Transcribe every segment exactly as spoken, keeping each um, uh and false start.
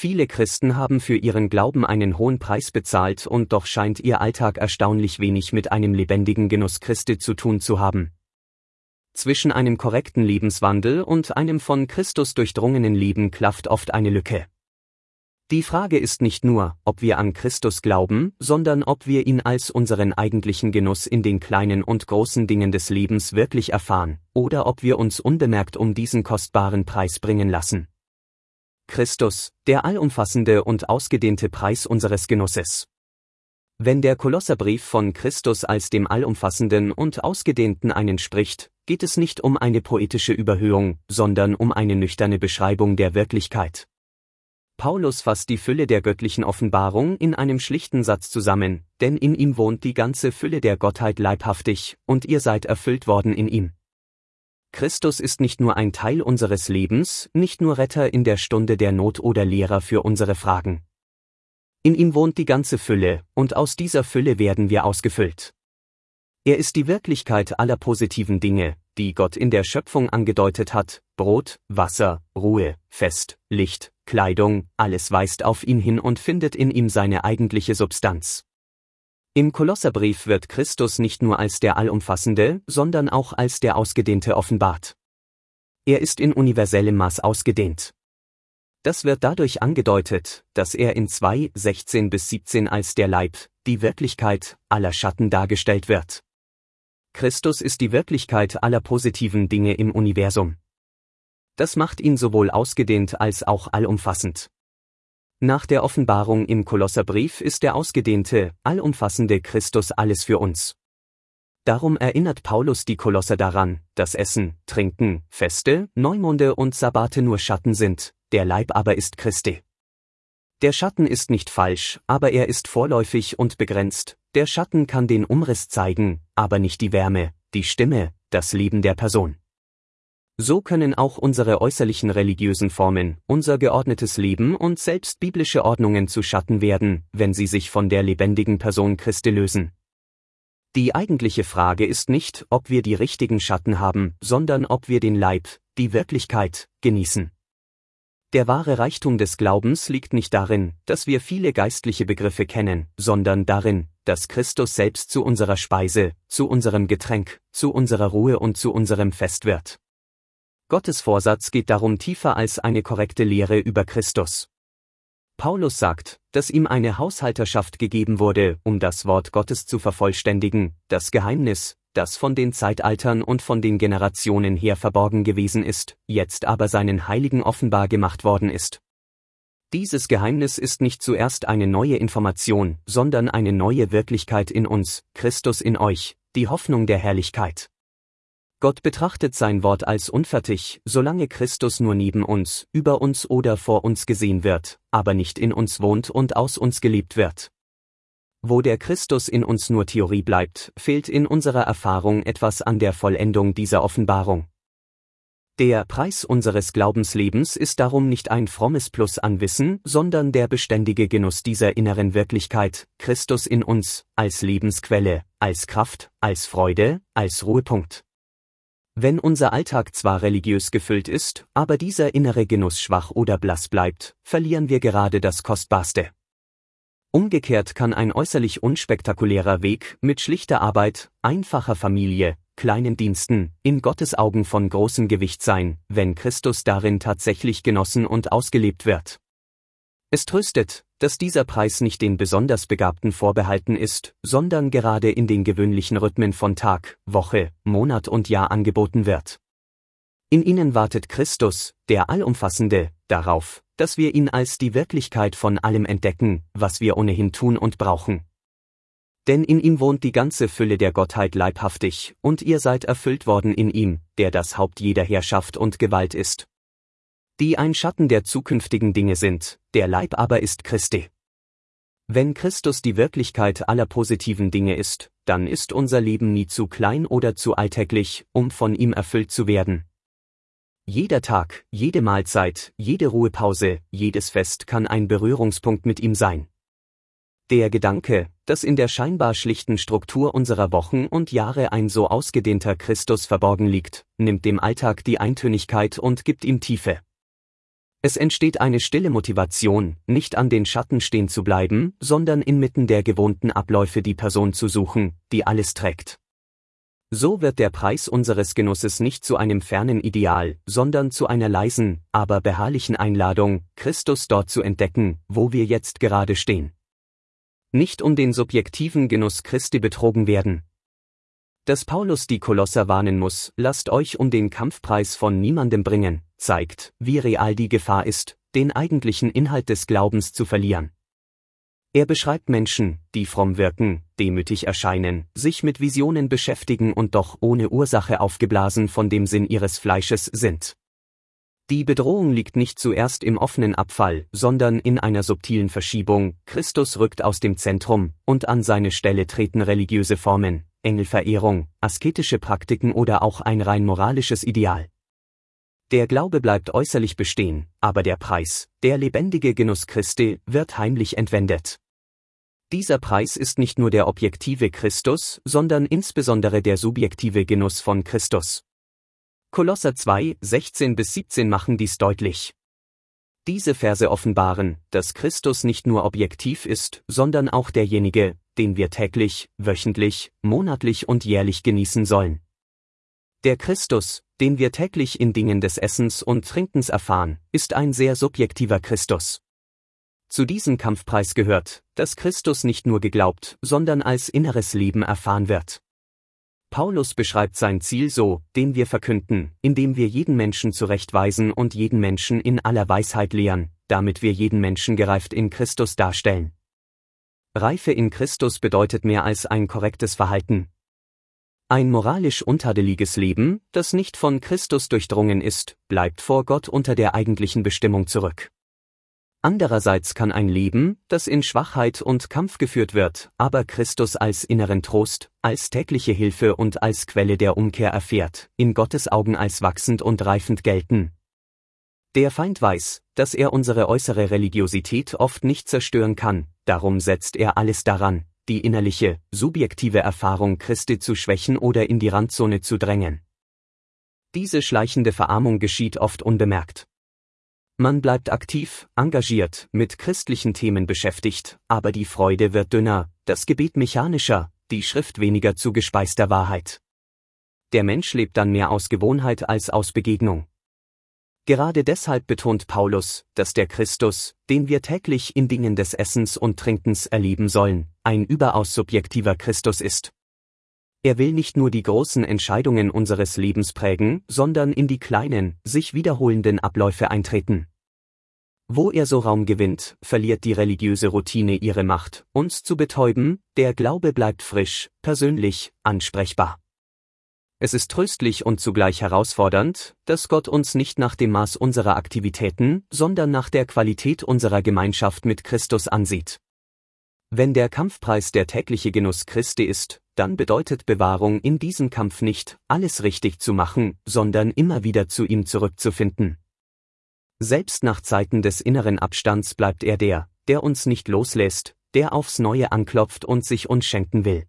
Viele Christen haben für ihren Glauben einen hohen Preis bezahlt und doch scheint ihr Alltag erstaunlich wenig mit einem lebendigen Genuss Christi zu tun zu haben. Zwischen einem korrekten Lebenswandel und einem von Christus durchdrungenen Leben klafft oft eine Lücke. Die Frage ist nicht nur, ob wir an Christus glauben, sondern ob wir ihn als unseren eigentlichen Genuss in den kleinen und großen Dingen des Lebens wirklich erfahren, oder ob wir uns unbemerkt um diesen kostbaren Preis bringen lassen. Christus, der allumfassende und ausgedehnte Preis unseres Genusses. Wenn der Kolosserbrief von Christus als dem allumfassenden und ausgedehnten einen spricht, geht es nicht um eine poetische Überhöhung, sondern um eine nüchterne Beschreibung der Wirklichkeit. Paulus fasst die Fülle der göttlichen Offenbarung in einem schlichten Satz zusammen, denn in ihm wohnt die ganze Fülle der Gottheit leibhaftig, und ihr seid erfüllt worden in ihm. Christus ist nicht nur ein Teil unseres Lebens, nicht nur Retter in der Stunde der Not oder Lehrer für unsere Fragen. In ihm wohnt die ganze Fülle, und aus dieser Fülle werden wir ausgefüllt. Er ist die Wirklichkeit aller positiven Dinge, die Gott in der Schöpfung angedeutet hat: Brot, Wasser, Ruhe, Fest, Licht, Kleidung, alles weist auf ihn hin und findet in ihm seine eigentliche Substanz. Im Kolosserbrief wird Christus nicht nur als der Allumfassende, sondern auch als der Ausgedehnte offenbart. Er ist in universellem Maß ausgedehnt. Das wird dadurch angedeutet, dass er in zwei sechzehn bis siebzehn als der Leib, die Wirklichkeit aller Schatten dargestellt wird. Christus ist die Wirklichkeit aller positiven Dinge im Universum. Das macht ihn sowohl ausgedehnt als auch allumfassend. Nach der Offenbarung im Kolosserbrief ist der ausgedehnte, allumfassende Christus alles für uns. Darum erinnert Paulus die Kolosser daran, dass Essen, Trinken, Feste, Neumonde und Sabbate nur Schatten sind, der Leib aber ist Christi. Der Schatten ist nicht falsch, aber er ist vorläufig und begrenzt. Der Schatten kann den Umriss zeigen, aber nicht die Wärme, die Stimme, das Leben der Person. So können auch unsere äußerlichen religiösen Formen, unser geordnetes Leben und selbst biblische Ordnungen zu Schatten werden, wenn sie sich von der lebendigen Person Christi lösen. Die eigentliche Frage ist nicht, ob wir die richtigen Schatten haben, sondern ob wir den Leib, die Wirklichkeit, genießen. Der wahre Reichtum des Glaubens liegt nicht darin, dass wir viele geistliche Begriffe kennen, sondern darin, dass Christus selbst zu unserer Speise, zu unserem Getränk, zu unserer Ruhe und zu unserem Fest wird. Gottes Vorsatz geht darum tiefer als eine korrekte Lehre über Christus. Paulus sagt, dass ihm eine Haushalterschaft gegeben wurde, um das Wort Gottes zu vervollständigen, das Geheimnis, das von den Zeitaltern und von den Generationen her verborgen gewesen ist, jetzt aber seinen Heiligen offenbar gemacht worden ist. Dieses Geheimnis ist nicht zuerst eine neue Information, sondern eine neue Wirklichkeit in uns, Christus in euch, die Hoffnung der Herrlichkeit. Gott betrachtet sein Wort als unfertig, solange Christus nur neben uns, über uns oder vor uns gesehen wird, aber nicht in uns wohnt und aus uns gelebt wird. Wo der Christus in uns nur Theorie bleibt, fehlt in unserer Erfahrung etwas an der Vollendung dieser Offenbarung. Der Preis unseres Glaubenslebens ist darum nicht ein frommes Plus an Wissen, sondern der beständige Genuss dieser inneren Wirklichkeit, Christus in uns, als Lebensquelle, als Kraft, als Freude, als Ruhepunkt. Wenn unser Alltag zwar religiös gefüllt ist, aber dieser innere Genuss schwach oder blass bleibt, verlieren wir gerade das Kostbarste. Umgekehrt kann ein äußerlich unspektakulärer Weg mit schlichter Arbeit, einfacher Familie, kleinen Diensten, in Gottes Augen von großem Gewicht sein, wenn Christus darin tatsächlich genossen und ausgelebt wird. Es tröstet, dass dieser Preis nicht den besonders Begabten vorbehalten ist, sondern gerade in den gewöhnlichen Rhythmen von Tag, Woche, Monat und Jahr angeboten wird. In ihnen wartet Christus, der Allumfassende, darauf, dass wir ihn als die Wirklichkeit von allem entdecken, was wir ohnehin tun und brauchen. Denn in ihm wohnt die ganze Fülle der Gottheit leibhaftig, und ihr seid erfüllt worden in ihm, der das Haupt jeder Herrschaft und Gewalt ist. Die ein Schatten der zukünftigen Dinge sind, der Leib aber ist Christi. Wenn Christus die Wirklichkeit aller positiven Dinge ist, dann ist unser Leben nie zu klein oder zu alltäglich, um von ihm erfüllt zu werden. Jeder Tag, jede Mahlzeit, jede Ruhepause, jedes Fest kann ein Berührungspunkt mit ihm sein. Der Gedanke, dass in der scheinbar schlichten Struktur unserer Wochen und Jahre ein so ausgedehnter Christus verborgen liegt, nimmt dem Alltag die Eintönigkeit und gibt ihm Tiefe. Es entsteht eine stille Motivation, nicht an den Schatten stehen zu bleiben, sondern inmitten der gewohnten Abläufe die Person zu suchen, die alles trägt. So wird der Preis unseres Genusses nicht zu einem fernen Ideal, sondern zu einer leisen, aber beharrlichen Einladung, Christus dort zu entdecken, wo wir jetzt gerade stehen. Nicht um den subjektiven Genuss Christi betrogen werden. Dass Paulus die Kolosser warnen muss, lasst euch um den Kampfpreis von niemandem bringen, zeigt, wie real die Gefahr ist, den eigentlichen Inhalt des Glaubens zu verlieren. Er beschreibt Menschen, die fromm wirken, demütig erscheinen, sich mit Visionen beschäftigen und doch ohne Ursache aufgeblasen von dem Sinn ihres Fleisches sind. Die Bedrohung liegt nicht zuerst im offenen Abfall, sondern in einer subtilen Verschiebung. Christus rückt aus dem Zentrum, und an seine Stelle treten religiöse Formen, Engelverehrung, asketische Praktiken oder auch ein rein moralisches Ideal. Der Glaube bleibt äußerlich bestehen, aber der Preis, der lebendige Genuss Christi, wird heimlich entwendet. Dieser Preis ist nicht nur der objektive Christus, sondern insbesondere der subjektive Genuss von Christus. Kolosser zwei, sechzehn bis siebzehn machen dies deutlich. Diese Verse offenbaren, dass Christus nicht nur objektiv ist, sondern auch derjenige, den wir täglich, wöchentlich, monatlich und jährlich genießen sollen. Der Christus, den wir täglich in Dingen des Essens und Trinkens erfahren, ist ein sehr subjektiver Christus. Zu diesem Kampfpreis gehört, dass Christus nicht nur geglaubt, sondern als inneres Leben erfahren wird. Paulus beschreibt sein Ziel so, den wir verkünden, indem wir jeden Menschen zurechtweisen und jeden Menschen in aller Weisheit lehren, damit wir jeden Menschen gereift in Christus darstellen. Reife in Christus bedeutet mehr als ein korrektes Verhalten. Ein moralisch untadeliges Leben, das nicht von Christus durchdrungen ist, bleibt vor Gott unter der eigentlichen Bestimmung zurück. Andererseits kann ein Leben, das in Schwachheit und Kampf geführt wird, aber Christus als inneren Trost, als tägliche Hilfe und als Quelle der Umkehr erfährt, in Gottes Augen als wachsend und reifend gelten. Der Feind weiß, dass er unsere äußere Religiosität oft nicht zerstören kann, darum setzt er alles daran, die innerliche, subjektive Erfahrung Christi zu schwächen oder in die Randzone zu drängen. Diese schleichende Verarmung geschieht oft unbemerkt. Man bleibt aktiv, engagiert, mit christlichen Themen beschäftigt, aber die Freude wird dünner, das Gebet mechanischer, die Schrift weniger zu gespeister Wahrheit. Der Mensch lebt dann mehr aus Gewohnheit als aus Begegnung. Gerade deshalb betont Paulus, dass der Christus, den wir täglich in Dingen des Essens und Trinkens erleben sollen, ein überaus subjektiver Christus ist. Er will nicht nur die großen Entscheidungen unseres Lebens prägen, sondern in die kleinen, sich wiederholenden Abläufe eintreten. Wo er so Raum gewinnt, verliert die religiöse Routine ihre Macht, uns zu betäuben, der Glaube bleibt frisch, persönlich, ansprechbar. Es ist tröstlich und zugleich herausfordernd, dass Gott uns nicht nach dem Maß unserer Aktivitäten, sondern nach der Qualität unserer Gemeinschaft mit Christus ansieht. Wenn der Kampfpreis der tägliche Genuss Christi ist, dann bedeutet Bewahrung in diesem Kampf nicht, alles richtig zu machen, sondern immer wieder zu ihm zurückzufinden. Selbst nach Zeiten des inneren Abstands bleibt er der, der uns nicht loslässt, der aufs Neue anklopft und sich uns schenken will.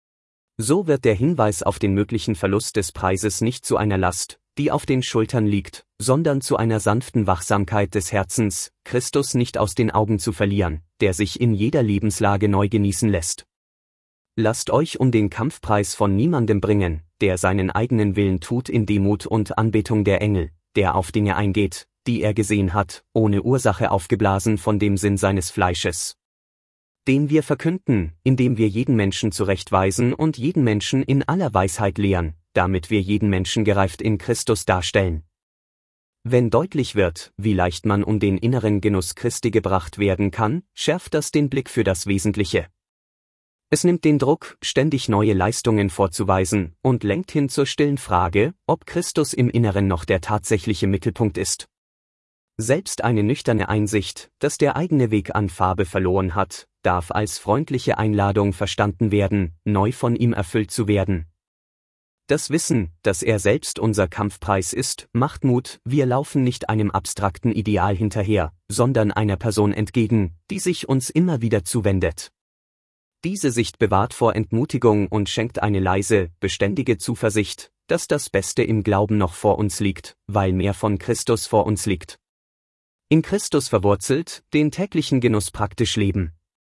So wird der Hinweis auf den möglichen Verlust des Preises nicht zu einer Last, die auf den Schultern liegt, sondern zu einer sanften Wachsamkeit des Herzens, Christus nicht aus den Augen zu verlieren, der sich in jeder Lebenslage neu genießen lässt. Lasst euch um den Kampfpreis von niemandem bringen, der seinen eigenen Willen tut in Demut und Anbetung der Engel, der auf Dinge eingeht, die er gesehen hat, ohne Ursache aufgeblasen von dem Sinn seines Fleisches. Den wir verkünden, indem wir jeden Menschen zurechtweisen und jeden Menschen in aller Weisheit lehren, damit wir jeden Menschen gereift in Christus darstellen. Wenn deutlich wird, wie leicht man um den inneren Genuss Christi gebracht werden kann, schärft das den Blick für das Wesentliche. Es nimmt den Druck, ständig neue Leistungen vorzuweisen, und lenkt hin zur stillen Frage, ob Christus im Inneren noch der tatsächliche Mittelpunkt ist. Selbst eine nüchterne Einsicht, dass der eigene Weg an Farbe verloren hat, darf als freundliche Einladung verstanden werden, neu von ihm erfüllt zu werden. Das Wissen, dass er selbst unser Kampfpreis ist, macht Mut, wir laufen nicht einem abstrakten Ideal hinterher, sondern einer Person entgegen, die sich uns immer wieder zuwendet. Diese Sicht bewahrt vor Entmutigung und schenkt eine leise, beständige Zuversicht, dass das Beste im Glauben noch vor uns liegt, weil mehr von Christus vor uns liegt. In Christus verwurzelt, den täglichen Genuss praktisch leben.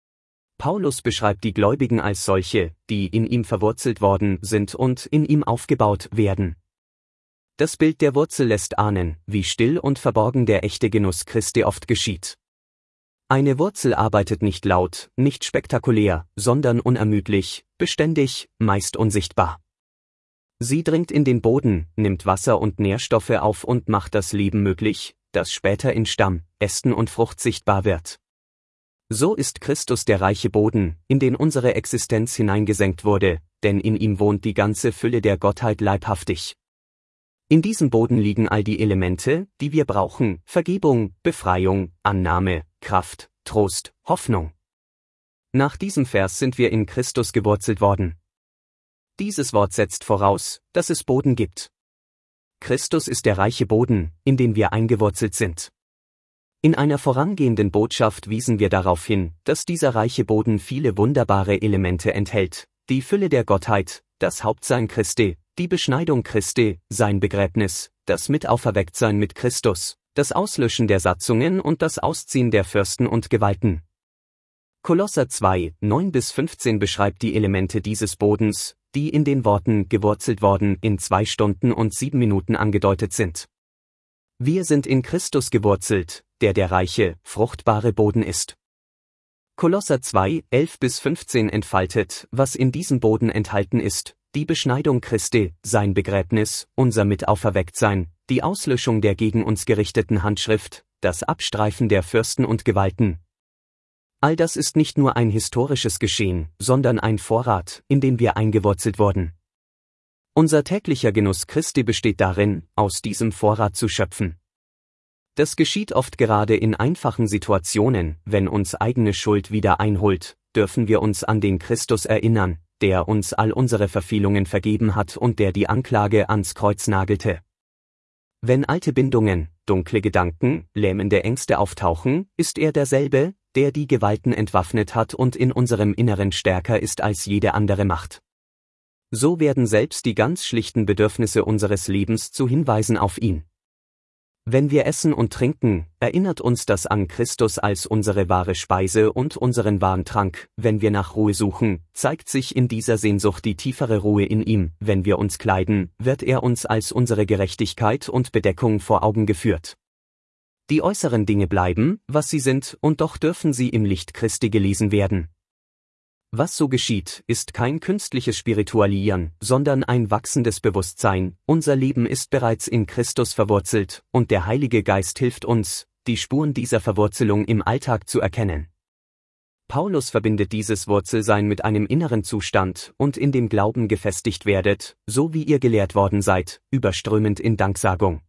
Paulus beschreibt die Gläubigen als solche, die in ihm verwurzelt worden sind und in ihm aufgebaut werden. Das Bild der Wurzel lässt ahnen, wie still und verborgen der echte Genuss Christi oft geschieht. Eine Wurzel arbeitet nicht laut, nicht spektakulär, sondern unermüdlich, beständig, meist unsichtbar. Sie dringt in den Boden, nimmt Wasser und Nährstoffe auf und macht das Leben möglich, das später in Stamm, Ästen und Frucht sichtbar wird. So ist Christus der reiche Boden, in den unsere Existenz hineingesenkt wurde, denn in ihm wohnt die ganze Fülle der Gottheit leibhaftig. In diesem Boden liegen all die Elemente, die wir brauchen: Vergebung, Befreiung, Annahme, Kraft, Trost, Hoffnung. Nach diesem Vers sind wir in Christus gewurzelt worden. Dieses Wort setzt voraus, dass es Boden gibt. Christus ist der reiche Boden, in den wir eingewurzelt sind. In einer vorangehenden Botschaft wiesen wir darauf hin, dass dieser reiche Boden viele wunderbare Elemente enthält: die Fülle der Gottheit, das Hauptsein Christi, die Beschneidung Christi, sein Begräbnis, das Mitauferwecktsein mit Christus, das Auslöschen der Satzungen und das Ausziehen der Fürsten und Gewalten. Kolosser zwei, neun bis fünfzehn beschreibt die Elemente dieses Bodens, die in den Worten gewurzelt worden in zwei Stunden und sieben Minuten angedeutet sind. Wir sind in Christus gewurzelt, der der reiche, fruchtbare Boden ist. Kolosser zwei, elf bis fünfzehn entfaltet, was in diesem Boden enthalten ist: die Beschneidung Christi, sein Begräbnis, unser Mitauferwecktsein, die Auslöschung der gegen uns gerichteten Handschrift, das Abstreifen der Fürsten und Gewalten. All das ist nicht nur ein historisches Geschehen, sondern ein Vorrat, in den wir eingewurzelt wurden. Unser täglicher Genuss Christi besteht darin, aus diesem Vorrat zu schöpfen. Das geschieht oft gerade in einfachen Situationen: wenn uns eigene Schuld wieder einholt, dürfen wir uns an den Christus erinnern, der uns all unsere Verfehlungen vergeben hat und der die Anklage ans Kreuz nagelte. Wenn alte Bindungen, dunkle Gedanken, lähmende Ängste auftauchen, ist er derselbe, der die Gewalten entwaffnet hat und in unserem Inneren stärker ist als jede andere Macht. So werden selbst die ganz schlichten Bedürfnisse unseres Lebens zu Hinweisen auf ihn. Wenn wir essen und trinken, erinnert uns das an Christus als unsere wahre Speise und unseren wahren Trank. Wenn wir nach Ruhe suchen, zeigt sich in dieser Sehnsucht die tiefere Ruhe in ihm. Wenn wir uns kleiden, wird er uns als unsere Gerechtigkeit und Bedeckung vor Augen geführt. Die äußeren Dinge bleiben, was sie sind, und doch dürfen sie im Licht Christi gelesen werden. Was so geschieht, ist kein künstliches Spiritualieren, sondern ein wachsendes Bewusstsein: unser Leben ist bereits in Christus verwurzelt, und der Heilige Geist hilft uns, die Spuren dieser Verwurzelung im Alltag zu erkennen. Paulus verbindet dieses Wurzelsein mit einem inneren Zustand: und in dem Glauben gefestigt werdet, so wie ihr gelehrt worden seid, überströmend in Danksagung.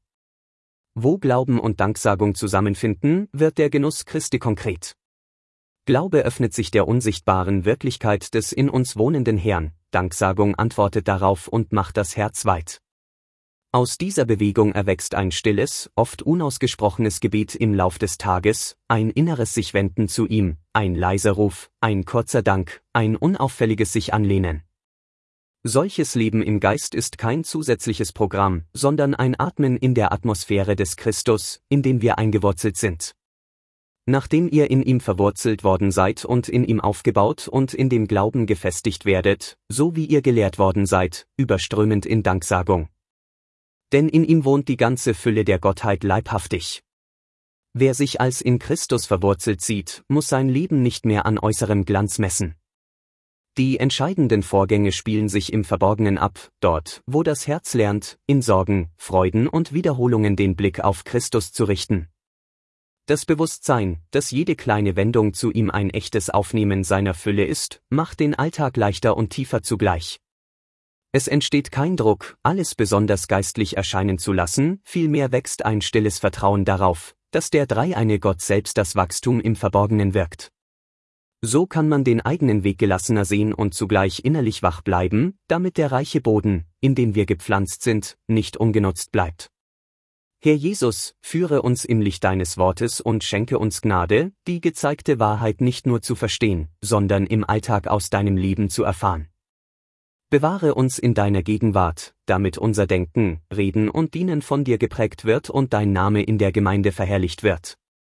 Wo Glauben und Danksagung zusammenfinden, wird der Genuss Christi konkret. Glaube öffnet sich der unsichtbaren Wirklichkeit des in uns wohnenden Herrn, Danksagung antwortet darauf und macht das Herz weit. Aus dieser Bewegung erwächst ein stilles, oft unausgesprochenes Gebet im Lauf des Tages, ein inneres sich wenden zu ihm, ein leiser Ruf, ein kurzer Dank, ein unauffälliges sich anlehnen. Solches Leben im Geist ist kein zusätzliches Programm, sondern ein Atmen in der Atmosphäre des Christus, in dem wir eingewurzelt sind. Nachdem ihr in ihm verwurzelt worden seid und in ihm aufgebaut und in dem Glauben gefestigt werdet, so wie ihr gelehrt worden seid, überströmend in Danksagung. Denn in ihm wohnt die ganze Fülle der Gottheit leibhaftig. Wer sich als in Christus verwurzelt sieht, muss sein Leben nicht mehr an äußerem Glanz messen. Die entscheidenden Vorgänge spielen sich im Verborgenen ab, dort, wo das Herz lernt, in Sorgen, Freuden und Wiederholungen den Blick auf Christus zu richten. Das Bewusstsein, dass jede kleine Wendung zu ihm ein echtes Aufnehmen seiner Fülle ist, macht den Alltag leichter und tiefer zugleich. Es entsteht kein Druck, alles besonders geistlich erscheinen zu lassen, vielmehr wächst ein stilles Vertrauen darauf, dass der dreieine Gott selbst das Wachstum im Verborgenen wirkt. So kann man den eigenen Weg gelassener sehen und zugleich innerlich wach bleiben, damit der reiche Boden, in den wir gepflanzt sind, nicht ungenutzt bleibt. Herr Jesus, führe uns im Licht deines Wortes und schenke uns Gnade, die gezeigte Wahrheit nicht nur zu verstehen, sondern im Alltag aus deinem Leben zu erfahren. Bewahre uns in deiner Gegenwart, damit unser Denken, Reden und Dienen von dir geprägt wird und dein Name in der Gemeinde verherrlicht wird.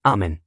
Amen.